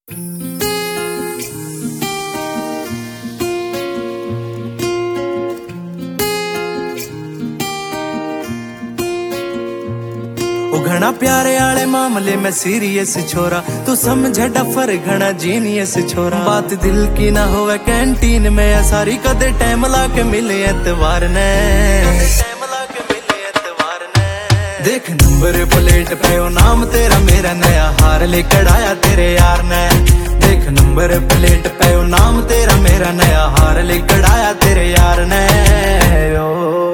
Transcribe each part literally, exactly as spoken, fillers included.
घना प्यारे आले मामले में सीरियस छोरा, तू समझे डफर घना जीनियस छोरा। बात दिल की ना होवे कैंटीन में, सारी कदे टाइम ला के मिले एतवार ने, टाइम ला के मिले एतवार ने। देख नंबर प्लेट पे ओ नाम तेरा, मेरा नया हार लेकर आया तेरे यार ने। देख नंबर प्लेट पे ओ नाम तेरा, मेरा नया हार लेकर आया तेरे यार ने। ओ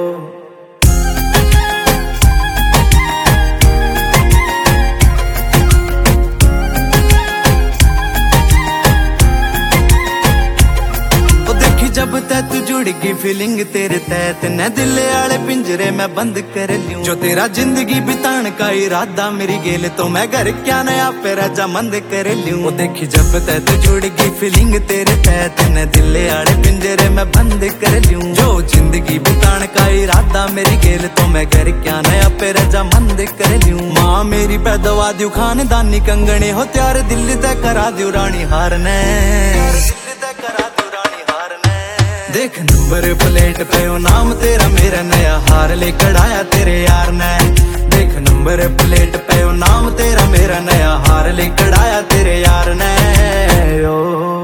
जब तक जुड़गी फीलिंग तेरे तहत न, दिल आले पिंजरे में बंद कर लूं। जो तेरा जिंदगी बिताने का इरादा मेरी गेल, तो मैं घर क्या नया पे रजामंद कर लूं। वो देखी जब तक जुड़गी फीलिंग तेरे तहत न, दिल आले पिंजरे में बंद कर लूं। जो जिंदगी बिताने का इरादा मेरी गेल, तो मैं घर क्या नया पे रजामंद कर लूं। माँ मेरी पैदवा दू खानदानी कंगने हो त्यार, दिल तय करा दू रानी हार ने। देख नंबर प्लेट पे ओ नाम तेरा, मेरा नया हार लेकर आया तेरे यार ने। देख नंबर प्लेट पे ओ नाम तेरा, मेरा नया हार लेकर आया तेरे यार ने। ओ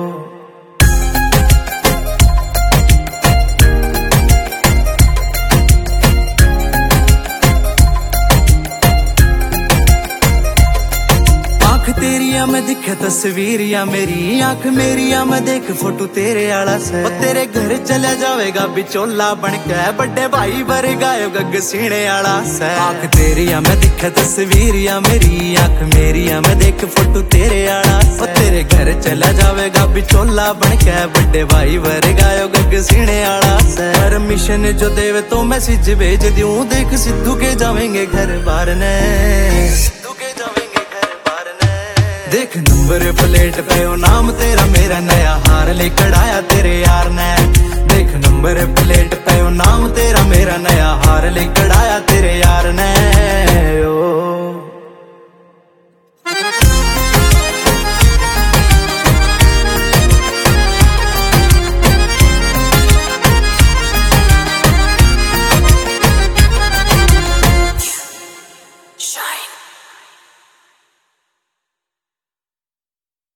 तेरिया में दिखे तस्वीर या मेरी आंख मेरी या मैं देख फोटो तेरे आला से। तेरे घर चला जावेगा बिचोला बन के, बड़े भाई बर गायो गग सीने आला से। आंख तेरी या मैं दिखे तस्वीर या मेरी आंख मेरी या मैं देख फोटो तेरे आला से। तेरे घर चला जावेगा बिचोला बन के, बड़े भाई बर गायो गग सीने आला से। परमिशन जो देवे तो मैसेज भेज दूं, देख सिद्धू के जावेंगे घर बार ने। देख नंबर प्लेट पे ओ नाम तेरा, मेरा नया हार लेकर आया तेरे यार ने। देख नंबर प्लेट पे ओ नाम तेरा, मेरा नया हार लेकर आया तेरे यार ने। ओ